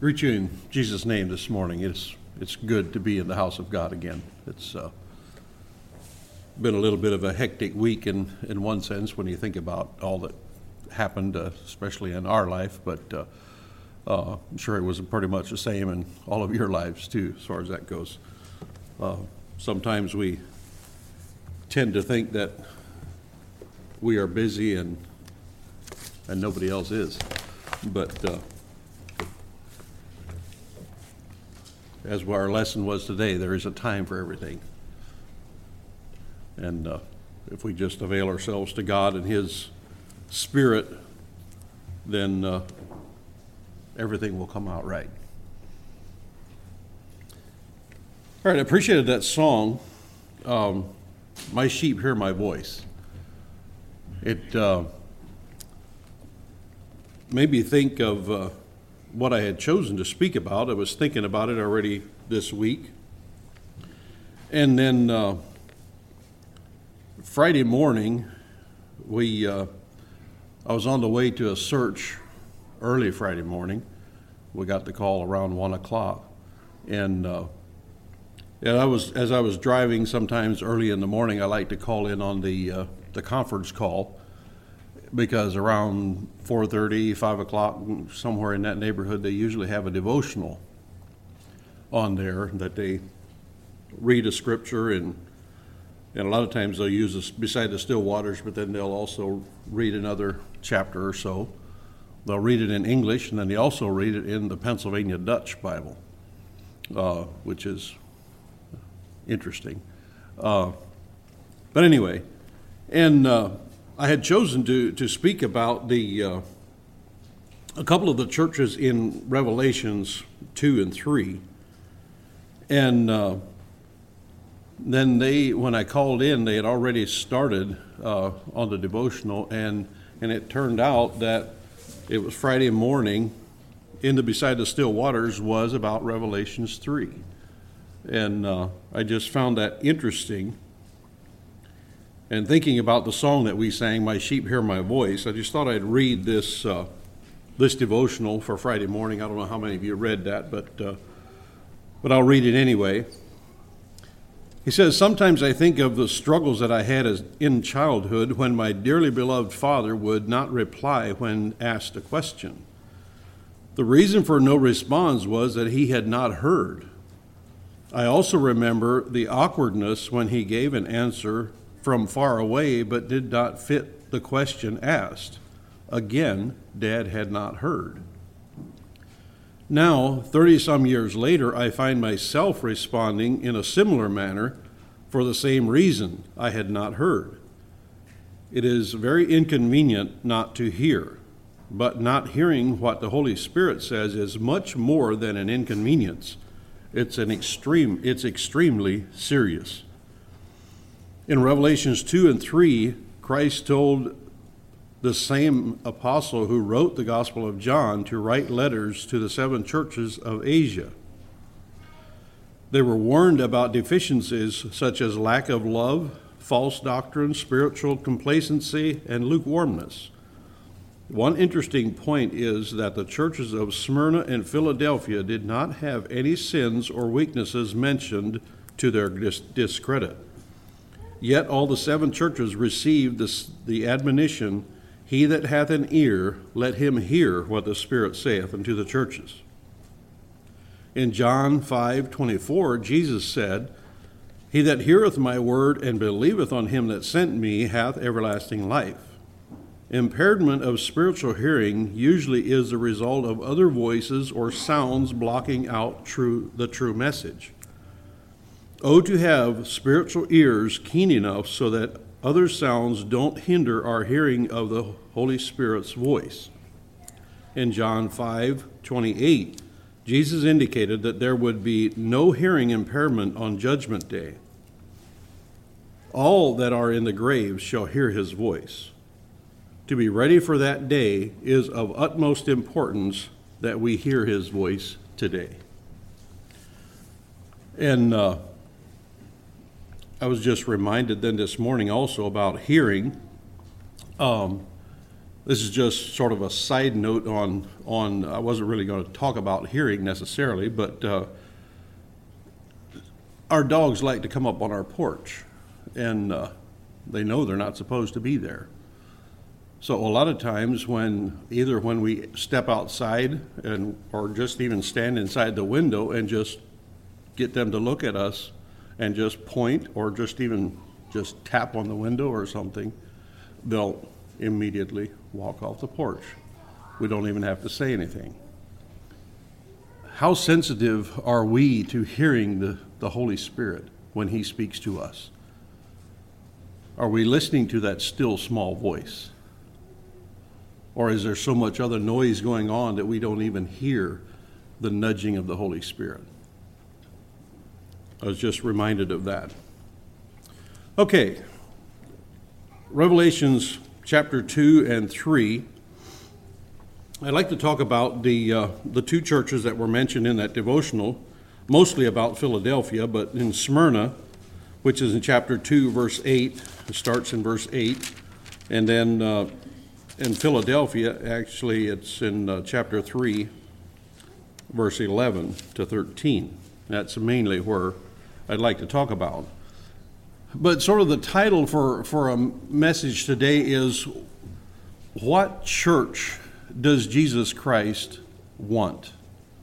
Greet you in Jesus' name this morning. It's good to be in the house of God again. It's been a little bit of a hectic week in one sense when you think about all that happened, especially in our life, but I'm sure it was pretty much the same in all of your lives too, as far as that goes. Sometimes we tend to think that we are busy and nobody else is, but as our lesson was today, there is a time for everything. And if we just avail ourselves to God and His Spirit, then everything will come out right. All right, I appreciated that song, My Sheep Hear My Voice. It made me think of what I had chosen to speak about. I was thinking about it already this week. And then Friday morning, I was on the way to a search early Friday morning. We got the call around 1 o'clock. And as I was driving sometimes early in the morning, I like to call in on the conference call, because around 4:30, 5 o'clock, somewhere in that neighborhood, they usually have a devotional on there that they read a scripture, and a lot of times they'll use this beside the still waters, but then they'll also read another chapter or so. They'll read it in English, and then they also read it in the Pennsylvania Dutch Bible, which is interesting. But anyway, and I had chosen to speak about a couple of the churches in Revelations 2 and 3. And then when I called in, they had already started on the devotional, and it turned out that it was Friday morning, Beside the Still Waters was about Revelations 3. And I just found that interesting. And thinking about the song that we sang, My Sheep Hear My Voice, I just thought I'd read this devotional for Friday morning. I don't know how many of you read that, but I'll read it anyway. He says, sometimes I think of the struggles that I had in childhood when my dearly beloved father would not reply when asked a question. The reason for no response was that he had not heard. I also remember the awkwardness when he gave an answer from far away but did not fit the question asked. Again, Dad had not heard. Now, 30-some years later, I find myself responding in a similar manner for the same reason: I had not heard. It is very inconvenient not to hear, but not hearing what the Holy Spirit says is much more than an inconvenience. It's extremely serious. In Revelations 2 and 3, Christ told the same apostle who wrote the Gospel of John to write letters to the 7 churches of Asia. They were warned about deficiencies such as lack of love, false doctrine, spiritual complacency, and lukewarmness. One interesting point is that the churches of Smyrna and Philadelphia did not have any sins or weaknesses mentioned to their discredit. Yet all the 7 churches received the admonition, He that hath an ear, let him hear what the Spirit saith unto the churches. In John 5:24, Jesus said, He that heareth my word and believeth on him that sent me hath everlasting life. Impairment of spiritual hearing usually is the result of other voices or sounds blocking out the true message. Oh, to have spiritual ears keen enough so that other sounds don't hinder our hearing of the Holy Spirit's voice. In John 5:28, Jesus indicated that there would be no hearing impairment on Judgment Day. All that are in the graves shall hear His voice. To be ready for that day is of utmost importance that we hear His voice today. And I was just reminded then this morning also about hearing. This is just sort of a side note on I wasn't really going to talk about hearing necessarily, but our dogs like to come up on our porch, and they know they're not supposed to be there. So a lot of times when we step outside or just even stand inside the window and just get them to look at us and just point or just tap on the window or something, they'll immediately walk off the porch. We don't even have to say anything. How sensitive are we to hearing the Holy Spirit when He speaks to us? Are we listening to that still small voice? Or is there so much other noise going on that we don't even hear the nudging of the Holy Spirit? I was just reminded of that. Okay, Revelations chapter 2 and 3. I'd like to talk about the two churches that were mentioned in that devotional, mostly about Philadelphia, but in Smyrna, which is in chapter 2, verse 8. It starts in verse 8, and then in Philadelphia, actually, it's in chapter 3, verse 11 to 13. That's mainly where I'd like to talk about. But sort of the title for a message today is, what church does Jesus Christ want?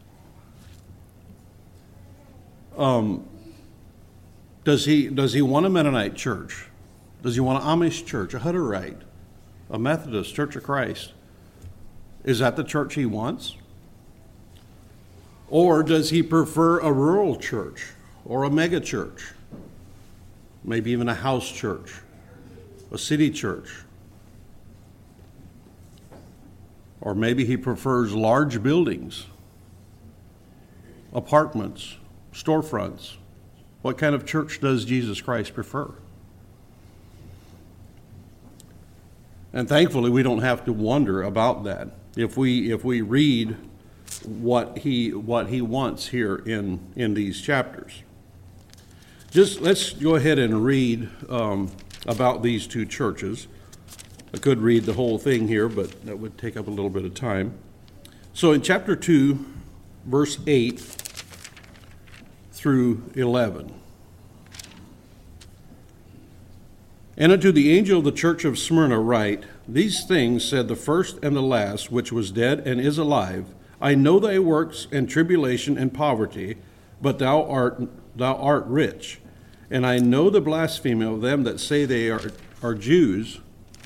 Does he want a Mennonite church? Does he want an Amish church, a Hutterite, a Methodist, Church of Christ? Is that the church he wants? Or does he prefer a rural church or a mega church? Maybe even a house church, a city church. Or maybe he prefers large buildings, apartments, storefronts. What kind of church does Jesus Christ prefer? And thankfully, we don't have to wonder about that if we read what he wants here in these chapters. Just let's go ahead and read about these two churches. I could read the whole thing here, but that would take up a little bit of time. So in chapter 2, verse 8 through 11. And unto the angel of the church of Smyrna write, These things said the first and the last, which was dead and is alive. I know thy works and tribulation and poverty, but thou art rich. And I know the blasphemy of them that say they are Jews,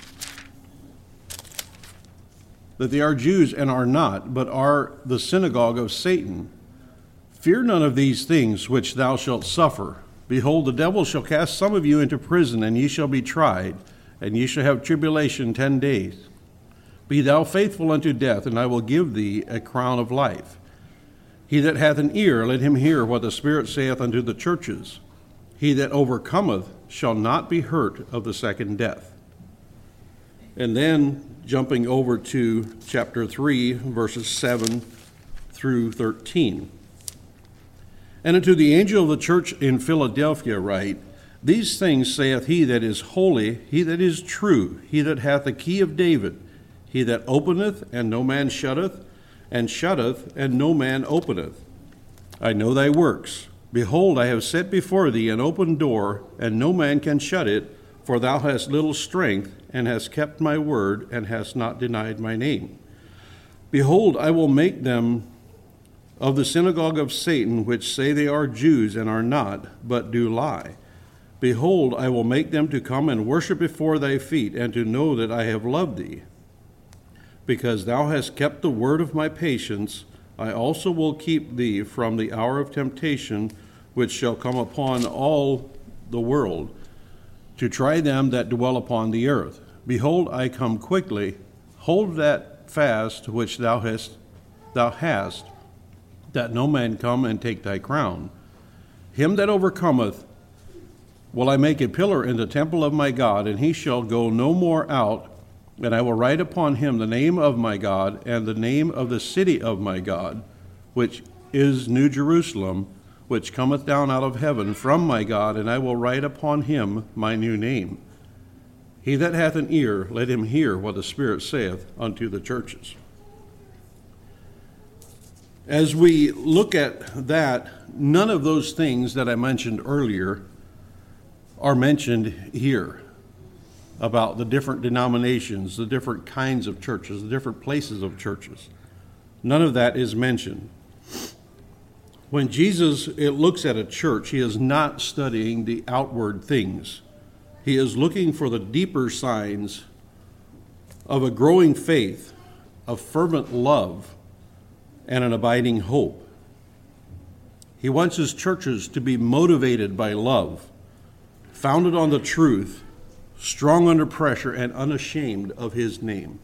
that they are Jews and are not, but are the synagogue of Satan. Fear none of these things which thou shalt suffer. Behold, the devil shall cast some of you into prison, and ye shall be tried, and ye shall have tribulation 10 days. Be thou faithful unto death, and I will give thee a crown of life. He that hath an ear, let him hear what the Spirit saith unto the churches. He that overcometh shall not be hurt of the second death. And then, jumping over to chapter 3, verses 7 through 13. And unto the angel of the church in Philadelphia write, These things saith he that is holy, he that is true, he that hath the key of David, he that openeth, and no man shutteth, and shutteth, and no man openeth. I know thy works. Behold, I have set before thee an open door, and no man can shut it, for thou hast little strength, and hast kept my word, and hast not denied my name. Behold, I will make them of the synagogue of Satan, which say they are Jews and are not, but do lie. Behold, I will make them to come and worship before thy feet, and to know that I have loved thee. Because thou hast kept the word of my patience, I also will keep thee from the hour of temptation, which shall come upon all the world, to try them that dwell upon the earth. Behold, I come quickly. Hold that fast which thou hast, that no man come and take thy crown. Him that overcometh will I make a pillar in the temple of my God, and he shall go no more out. And I will write upon him the name of my God, and the name of the city of my God, which is New Jerusalem, which cometh down out of heaven from my God, and I will write upon him my new name. He that hath an ear, let him hear what the Spirit saith unto the churches. As we look at that, none of those things that I mentioned earlier are mentioned here about the different denominations, the different kinds of churches, the different places of churches. None of that is mentioned. When Jesus looks at a church, he is not studying the outward things. He is looking for the deeper signs of a growing faith, of fervent love, and an abiding hope. He wants his churches to be motivated by love, founded on the truth, strong under pressure, and unashamed of his name.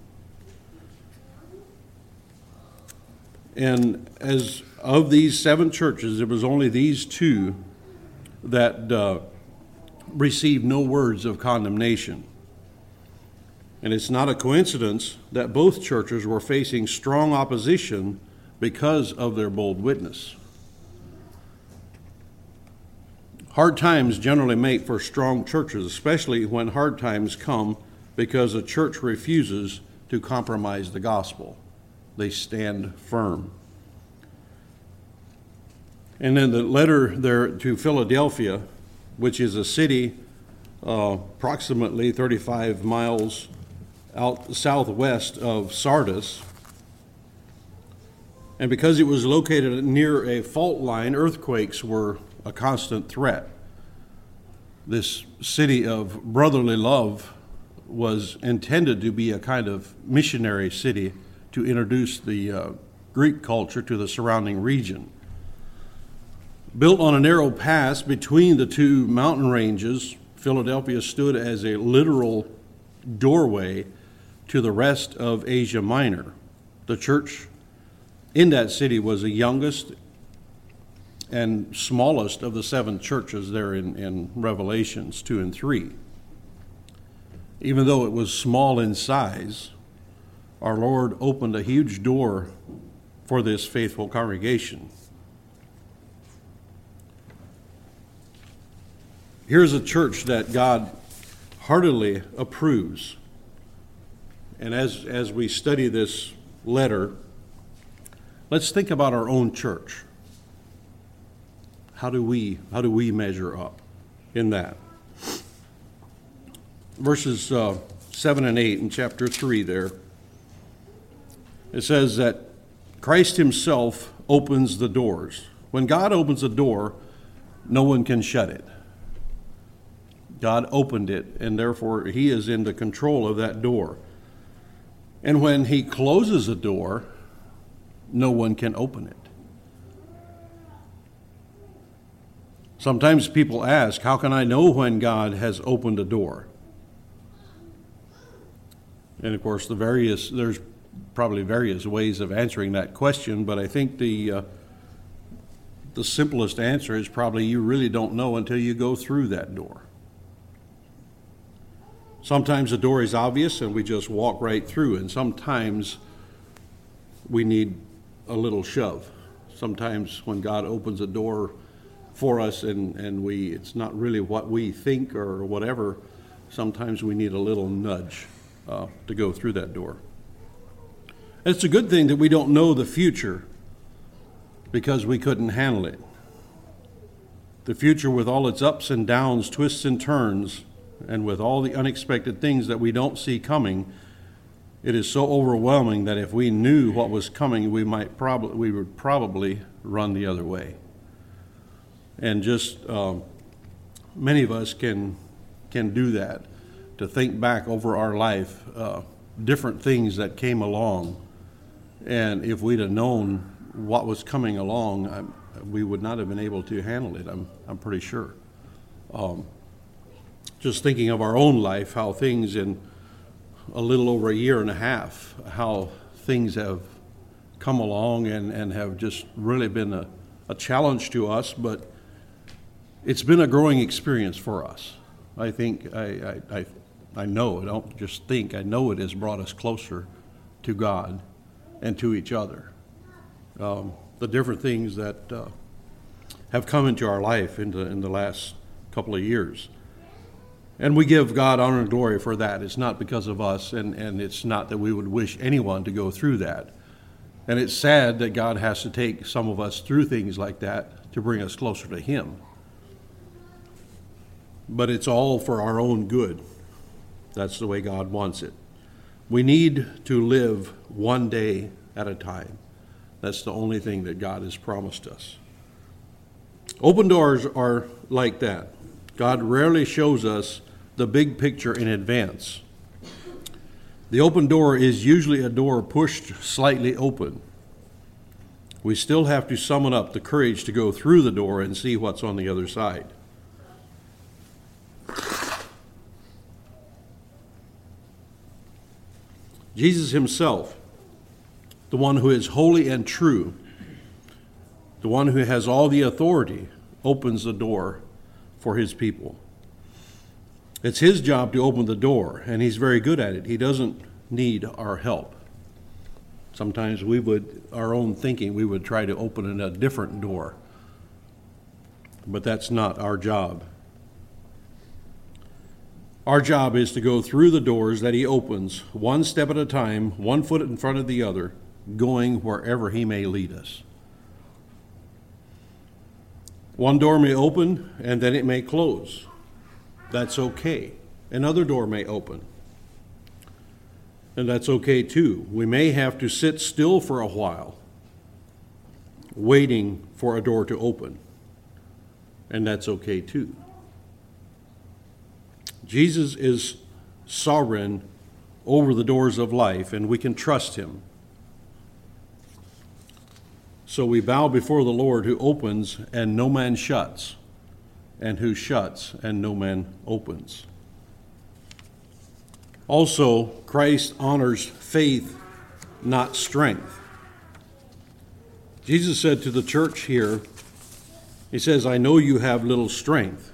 And as of these 7 churches, it was only these 2 that received no words of condemnation. And it's not a coincidence that both churches were facing strong opposition because of their bold witness. Hard times generally make for strong churches, especially when hard times come because a church refuses to compromise the gospel. They stand firm. And then the letter there to Philadelphia, which is a city approximately 35 miles out southwest of Sardis. And because it was located near a fault line, earthquakes were a constant threat. This city of brotherly love was intended to be a kind of missionary city to introduce the Greek culture to the surrounding region. Built on a narrow pass between the 2 mountain ranges, Philadelphia stood as a literal doorway to the rest of Asia Minor. The church in that city was the youngest and smallest of the 7 churches there in Revelations 2 and 3. Even though it was small in size, our Lord opened a huge door for this faithful congregation. Here's a church that God heartily approves. And as we study this letter, let's think about our own church. How do we measure up in that? Verses 7 and 8 in chapter 3 there. It says that Christ himself opens the doors. When God opens a door, no one can shut it. God opened it, and therefore he is in the control of that door. And when he closes a door, no one can open it. Sometimes people ask, how can I know when God has opened a door? And of course, there's probably various ways of answering that question, but I think the simplest answer is probably you really don't know until you go through that door. Sometimes the door is obvious and we just walk right through, and sometimes we need a little shove. Sometimes when God opens a door for us and it's not really what we think or whatever, sometimes we need a little nudge to go through that door. It's a good thing that we don't know the future because we couldn't handle it. The future with all its ups and downs, twists and turns, and with all the unexpected things that we don't see coming, it is so overwhelming that if we knew what was coming, we would probably run the other way. And just many of us can do that, to think back over our life, different things that came along, and if we'd have known what was coming along, we would not have been able to handle it. I'm pretty sure. Just thinking of our own life, how things in a little over a year and a half, how things have come along and have just really been a challenge to us, but it's been a growing experience for us. I think, I know, I don't just think, I know it has brought us closer to God and to each other. The different things that have come into our life in the last couple of years. And we give God honor and glory for that. It's not because of us, and it's not that we would wish anyone to go through that. And it's sad that God has to take some of us through things like that to bring us closer to Him. But it's all for our own good. That's the way God wants it. We need to live one day at a time. That's the only thing that God has promised us. Open doors are like that. God rarely shows us the big picture in advance. The open door is usually a door pushed slightly open. We still have to summon up the courage to go through the door and see what's on the other side. Jesus himself, the one who is holy and true, the one who has all the authority, opens the door for his people. It's his job to open the door, and he's very good at it. He doesn't need our help. Sometimes we would, our own thinking, we would try to open a different door. But that's not our job. Our job is to go through the doors that he opens, one step at a time, one foot in front of the other, going wherever he may lead us. One door may open, and then it may close. That's okay. Another door may open, and that's okay too. We may have to sit still for a while, waiting for a door to open, and that's okay too. Jesus is sovereign over the doors of life, and we can trust him. So we bow before the Lord who opens and no man shuts, and who shuts and no man opens. Also, Christ honors faith, not strength. Jesus said to the church here, he says, I know you have little strength.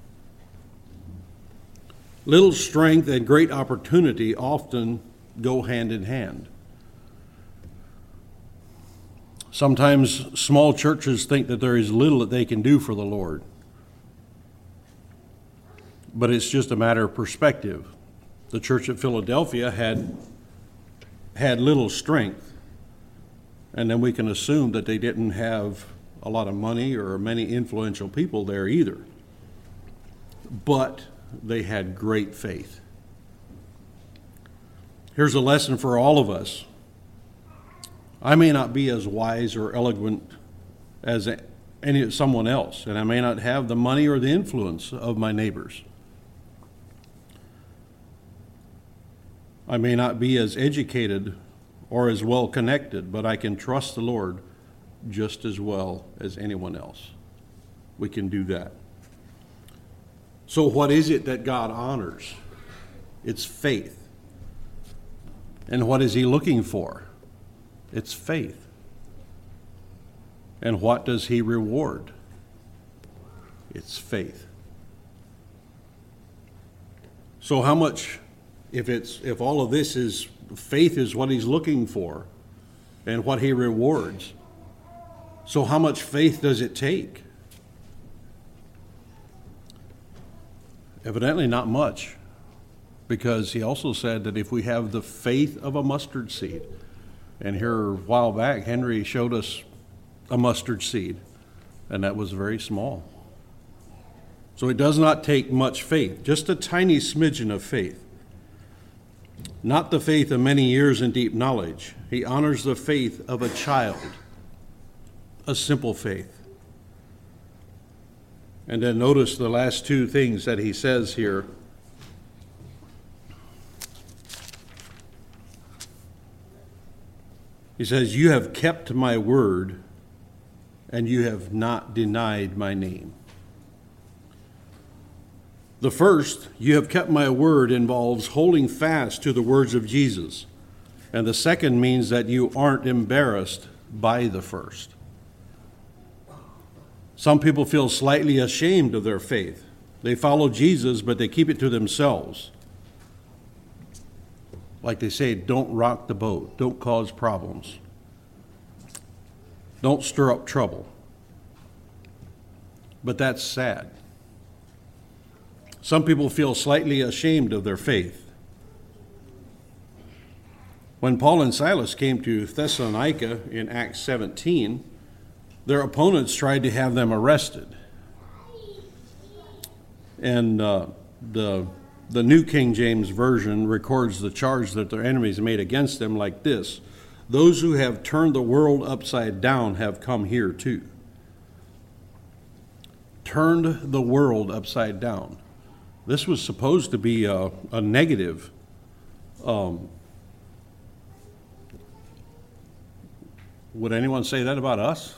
Little strength and great opportunity often go hand in hand. Sometimes small churches think that there is little that they can do for the Lord. But it's just a matter of perspective. The church at Philadelphia had little strength, and then we can assume that they didn't have a lot of money or many influential people there either. But they had great faith. Here's a lesson for all of us. I may not be as wise or eloquent as someone else, and I may not have the money or the influence of my neighbors. I may not be as educated or as well connected, but I can trust the Lord just as well as anyone else. We can do that. So what is it that God honors? It's faith. And what is he looking for? It's faith. And what does he reward? It's faith. So how much, if all of this is, faith is what he's looking for and what he rewards, so how much faith does it take? Evidently not much, because he also said that if we have the faith of a mustard seed, and here a while back, Henry showed us a mustard seed, and that was very small. So it does not take much faith, just a tiny smidgen of faith. Not the faith of many years in deep knowledge. He honors the faith of a child, a simple faith. And then notice the last two things that he says here. He says, you have kept my word, and you have not denied my name. The first, you have kept my word, involves holding fast to the words of Jesus. And the second means that you aren't embarrassed by the first. Some people feel slightly ashamed of their faith. They follow Jesus, but they keep it to themselves. Like they say, don't rock the boat. Don't cause problems. Don't stir up trouble. But that's sad. Some people feel slightly ashamed of their faith. When Paul and Silas came to Thessalonica in Acts 17, their opponents tried to have them arrested. And the New King James Version records the charge that their enemies made against them like this: "Those who have turned the world upside down have come here too." Turned the world upside down. This was supposed to be a negative would anyone say that about us?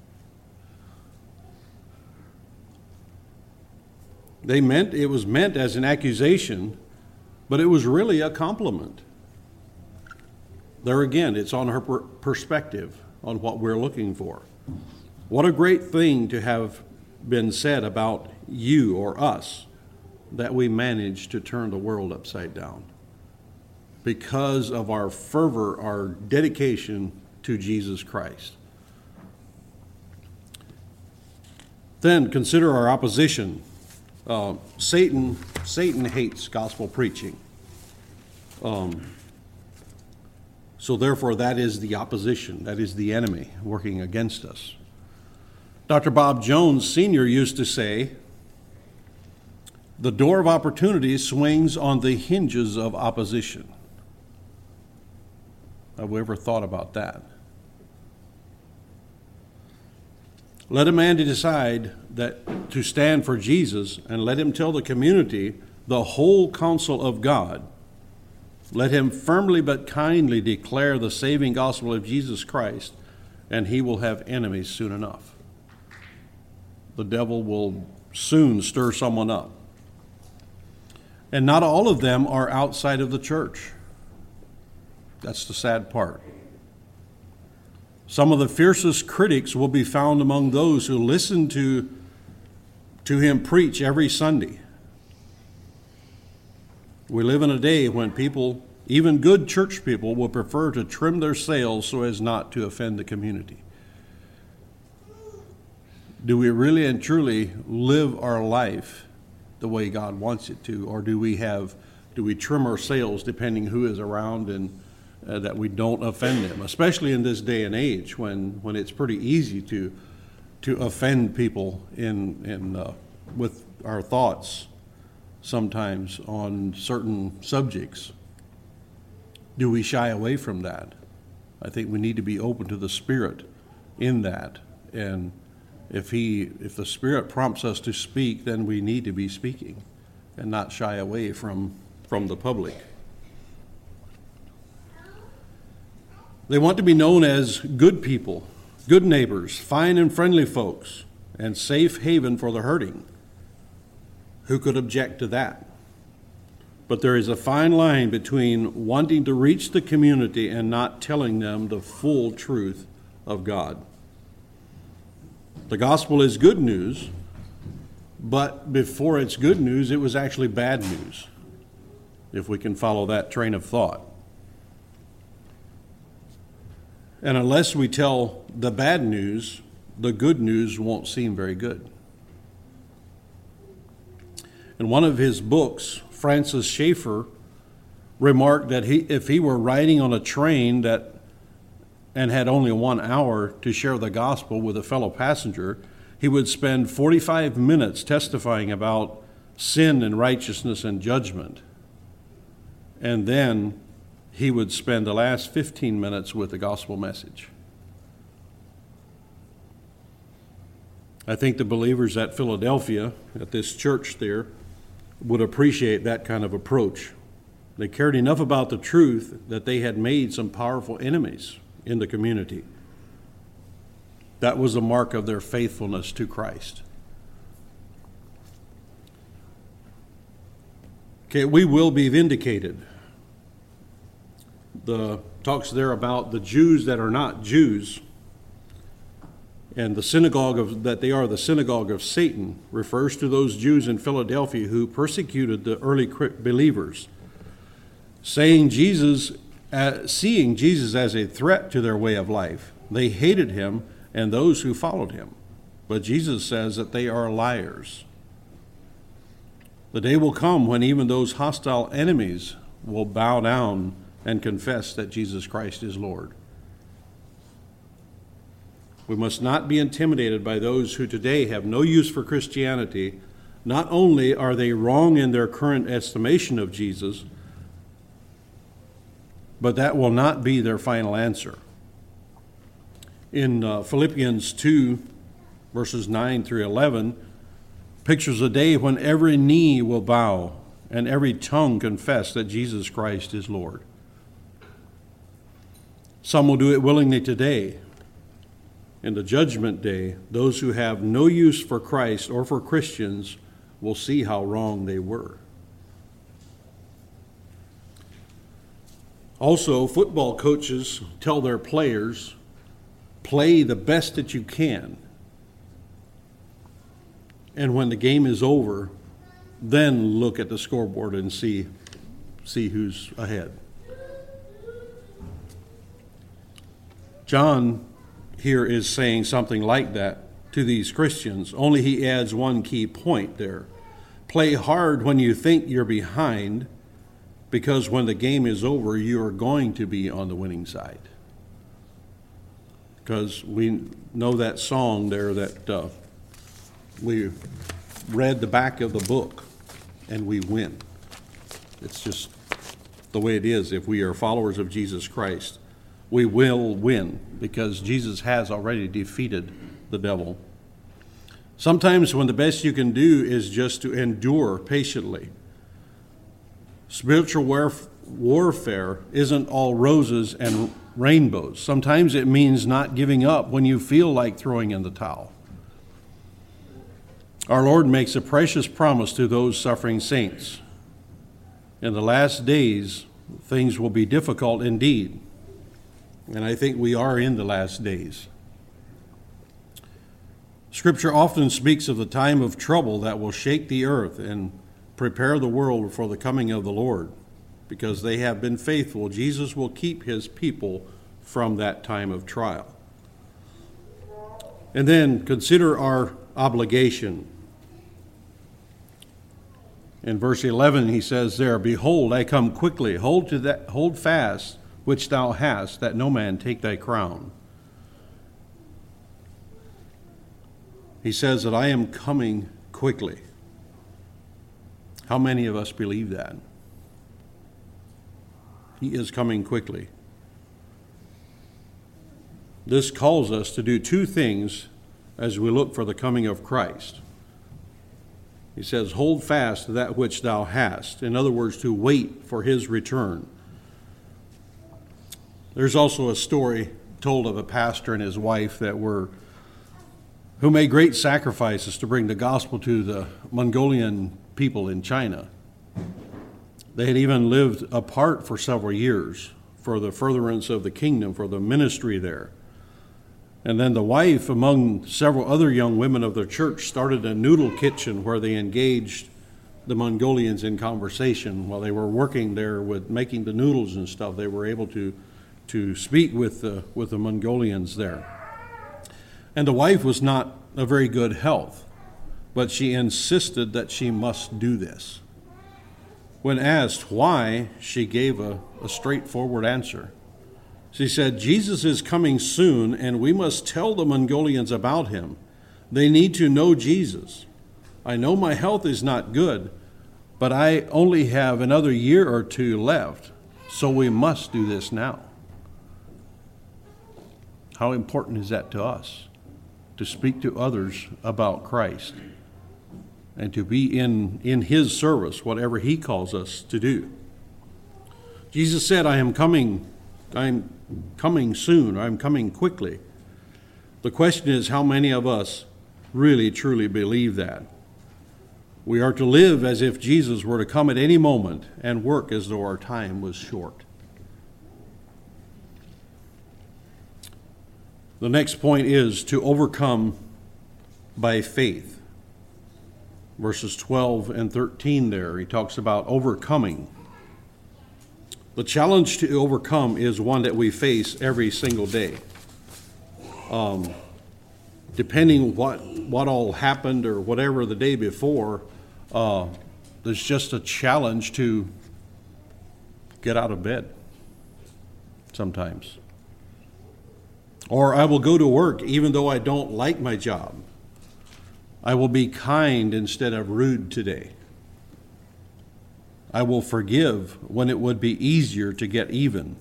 It was meant as an accusation, but it was really a compliment. There again, it's on her perspective on what we're looking for. What a great thing to have been said about you or us, that we managed to turn the world upside down because of our fervor, our dedication to Jesus Christ. Then consider our opposition. Satan hates gospel preaching. So therefore, that is the opposition. That is the enemy working against us. Dr. Bob Jones Sr. used to say, "The door of opportunity swings on the hinges of opposition." Have we ever thought about that? Let a man decide that to stand for Jesus, and let him tell the community the whole counsel of God. Let him firmly but kindly declare the saving gospel of Jesus Christ, and he will have enemies soon enough. The devil will soon stir someone up. And not all of them are outside of the church. That's the sad part. Some of the fiercest critics will be found among those who listen to him preach every Sunday. We live in a day when people, even good church people, will prefer to trim their sails so as not to offend the community. Do we really and truly live our life the way God wants it to, or do we trim our sails depending who is around and that we don't offend them, especially in this day and age when it's pretty easy to offend people with our thoughts sometimes on certain subjects. Do we shy away from that? I think we need to be open to the Spirit in that, and if the Spirit prompts us to speak, then we need to be speaking and not shy away from the public. They want to be known as good people, good neighbors, fine and friendly folks, and safe haven for the hurting. Who could object to that? But there is a fine line between wanting to reach the community and not telling them the full truth of God. The gospel is good news, but before it's good news, it was actually bad news, if we can follow that train of thought. And unless we tell the bad news, the good news won't seem very good. In one of his books, Francis Schaeffer remarked that if he were riding on a train and had only 1 hour to share the gospel with a fellow passenger, he would spend 45 minutes testifying about sin and righteousness and judgment. And then he would spend the last 15 minutes with the gospel message. I think the believers at Philadelphia, at this church there, would appreciate that kind of approach. They cared enough about the truth that they had made some powerful enemies in the community. That was a mark of their faithfulness to Christ. Okay, we will be vindicated. The talks there about the Jews that are not Jews, and the synagogue that they are the synagogue of Satan, refers to those Jews in Philadelphia who persecuted the early believers, seeing Jesus as a threat to their way of life. They hated him and those who followed him. But Jesus says that they are liars. The day will come when even those hostile enemies will bow down and confess that Jesus Christ is Lord. We must not be intimidated by those who today have no use for Christianity. Not only are they wrong in their current estimation of Jesus, but that will not be their final answer. In Philippians 2, verses 9 through 11, pictures a day when every knee will bow and every tongue confess that Jesus Christ is Lord. Some will do it willingly today. In the judgment day, those who have no use for Christ or for Christians will see how wrong they were. Also, football coaches tell their players, play the best that you can. And when the game is over, then look at the scoreboard and see who's ahead. John here is saying something like that to these Christians, only he adds one key point there. Play hard when you think you're behind, because when the game is over, you are going to be on the winning side. Because we know that song there that we read the back of the book and we win. It's just the way it is. If we are followers of Jesus Christ, we will win because Jesus has already defeated the devil. Sometimes when the best you can do is just to endure patiently. Spiritual warfare isn't all roses and rainbows. Sometimes it means not giving up when you feel like throwing in the towel. Our Lord makes a precious promise to those suffering saints. In the last days, things will be difficult indeed. And I think we are in the last days. Scripture often speaks of the time of trouble that will shake the earth and prepare the world for the coming of the Lord. Because they have been faithful, Jesus will keep his people from that time of trial. And then consider our obligation. In verse 11 he says there, behold, I come quickly, hold fast which thou hast, that no man take thy crown. He says that I am coming quickly. How many of us believe that? He is coming quickly. This calls us to do two things as we look for the coming of Christ. He says, hold fast to that which thou hast. In other words, to wait for his return. There's also a story told of a pastor and his wife who made great sacrifices to bring the gospel to the Mongolian people in China. They had even lived apart for several years for the furtherance of the kingdom, for the ministry there. And then the wife, among several other young women of their church, started a noodle kitchen where they engaged the Mongolians in conversation. While they were working there with making the noodles and stuff, they were able to speak with the Mongolians there. And the wife was not of very good health, but she insisted that she must do this. When asked why, she gave a straightforward answer. She said, Jesus is coming soon, and we must tell the Mongolians about him. They need to know Jesus. I know my health is not good, but I only have another year or two left, so we must do this now. How important is that to us? To speak to others about Christ and to be in his service, whatever he calls us to do. Jesus said, I'm coming soon, I'm coming quickly. The question is, how many of us really, truly believe that? We are to live as if Jesus were to come at any moment and work as though our time was short. The next point is to overcome by faith. Verses 12 and 13 there, he talks about overcoming. The challenge to overcome is one that we face every single day. Depending what all happened or whatever the day before, there's just a challenge to get out of bed sometimes. Or I will go to work even though I don't like my job. I will be kind instead of rude today. I will forgive when it would be easier to get even.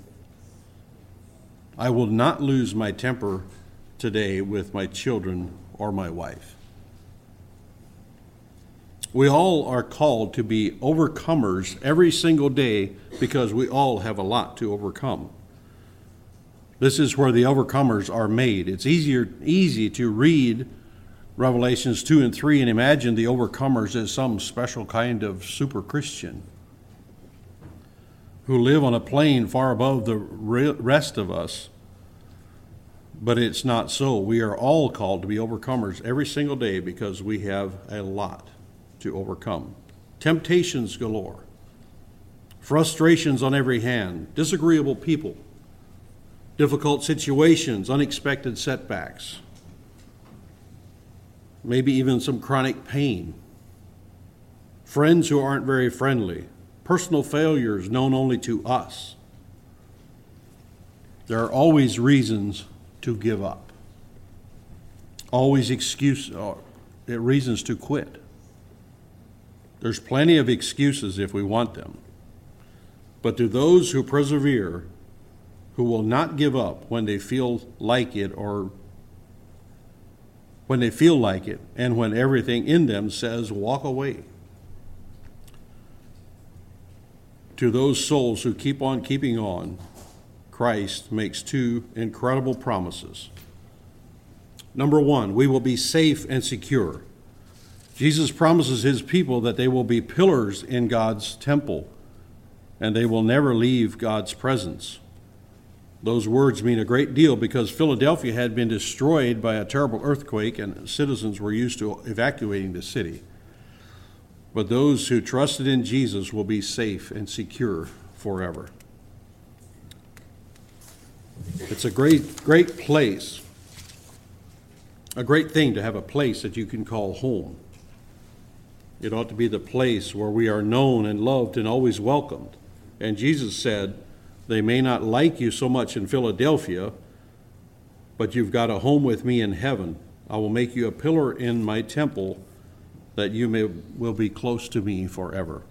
I will not lose my temper today with my children or my wife. We all are called to be overcomers every single day because we all have a lot to overcome. This is where the overcomers are made. It's easy to read Revelations 2 and 3 and imagine the overcomers as some special kind of super Christian who live on a plane far above the rest of us. But it's not so. We are all called to be overcomers every single day because we have a lot to overcome. Temptations galore, frustrations on every hand, disagreeable people, difficult situations, unexpected setbacks, maybe even some chronic pain, friends who aren't very friendly, personal failures known only to us. There are always reasons to give up, always reasons to quit. There's plenty of excuses if we want them. But to those who persevere, who will not give up when they feel like it and when everything in them says walk away. To those souls who keep on keeping on, Christ makes two incredible promises. Number one, we will be safe and secure. Jesus promises his people that they will be pillars in God's temple, and they will never leave God's presence. Those words mean a great deal because Philadelphia had been destroyed by a terrible earthquake and citizens were used to evacuating the city. But those who trusted in Jesus will be safe and secure forever. It's a great place, a great thing to have a place that you can call home. It ought to be the place where we are known and loved and always welcomed. And Jesus said, they may not like you so much in Philadelphia, but you've got a home with me in heaven. I will make you a pillar in my temple that you will be close to me forever.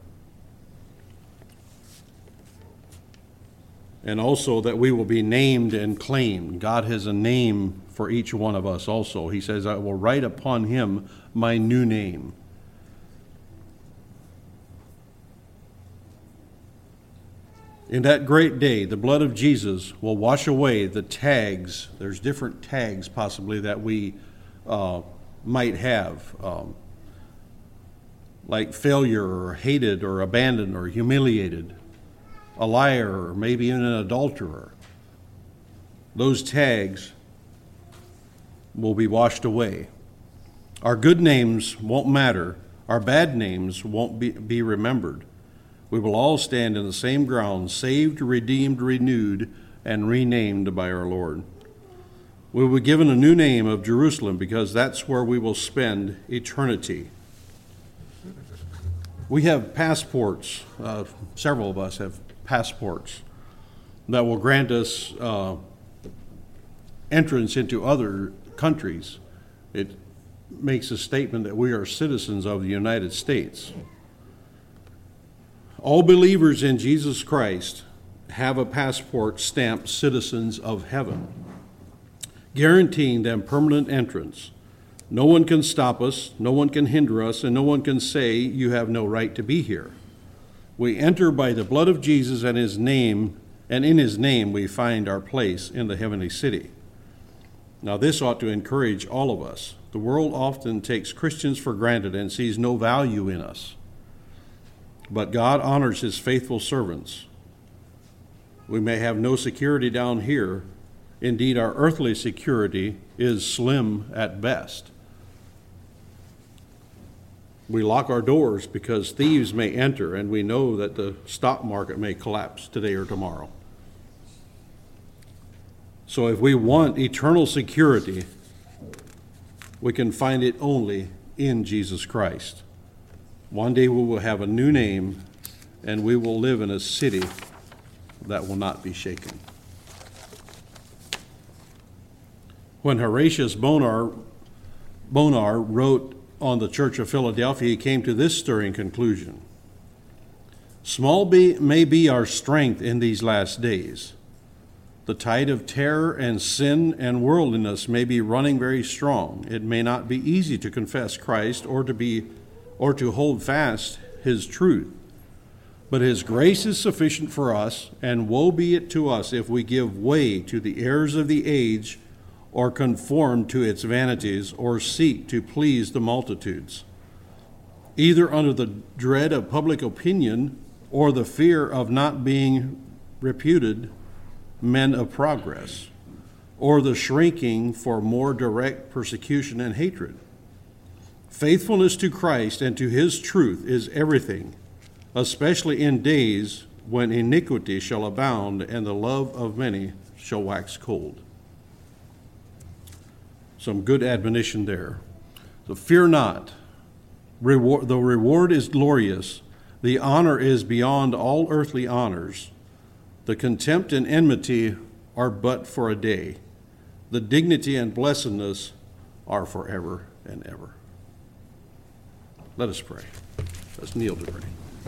And also that we will be named and claimed. God has a name for each one of us also. He says, I will write upon him my new name. In that great day, the blood of Jesus will wash away the tags. There's different tags possibly that we might have, like failure or hated or abandoned or humiliated, a liar or maybe even an adulterer. Those tags will be washed away. Our good names won't matter. Our bad names won't be remembered. We will all stand in the same ground, saved, redeemed, renewed, and renamed by our Lord. We will be given a new name of Jerusalem because that's where we will spend eternity. We have passports. Several of us have passports that will grant us entrance into other countries. It makes a statement that we are citizens of the United States. All believers in Jesus Christ have a passport stamped citizens of heaven, guaranteeing them permanent entrance. No one can stop us, no one can hinder us, and no one can say you have no right to be here. We enter by the blood of Jesus and his name, and in his name we find our place in the heavenly city. Now this ought to encourage all of us. The world often takes Christians for granted and sees no value in us. But God honors his faithful servants. We may have no security down here. Indeed, our earthly security is slim at best. We lock our doors because thieves may enter, and we know that the stock market may collapse today or tomorrow. So if we want eternal security, we can find it only in Jesus Christ. One day we will have a new name, and we will live in a city that will not be shaken. When Horatius Bonar wrote on the Church of Philadelphia, he came to this stirring conclusion. Small may be our strength in these last days. The tide of terror and sin and worldliness may be running very strong. It may not be easy to confess Christ or to hold fast his truth. But his grace is sufficient for us, and woe be it to us if we give way to the errors of the age, or conform to its vanities, or seek to please the multitudes, either under the dread of public opinion or the fear of not being reputed men of progress, or the shrinking for more direct persecution and hatred. Faithfulness to Christ and to his truth is everything, especially in days when iniquity shall abound and the love of many shall wax cold. Some good admonition there. So fear not. The reward is glorious. The honor is beyond all earthly honors. The contempt and enmity are but for a day. The dignity and blessedness are forever and ever. Let us pray. Let's kneel to pray.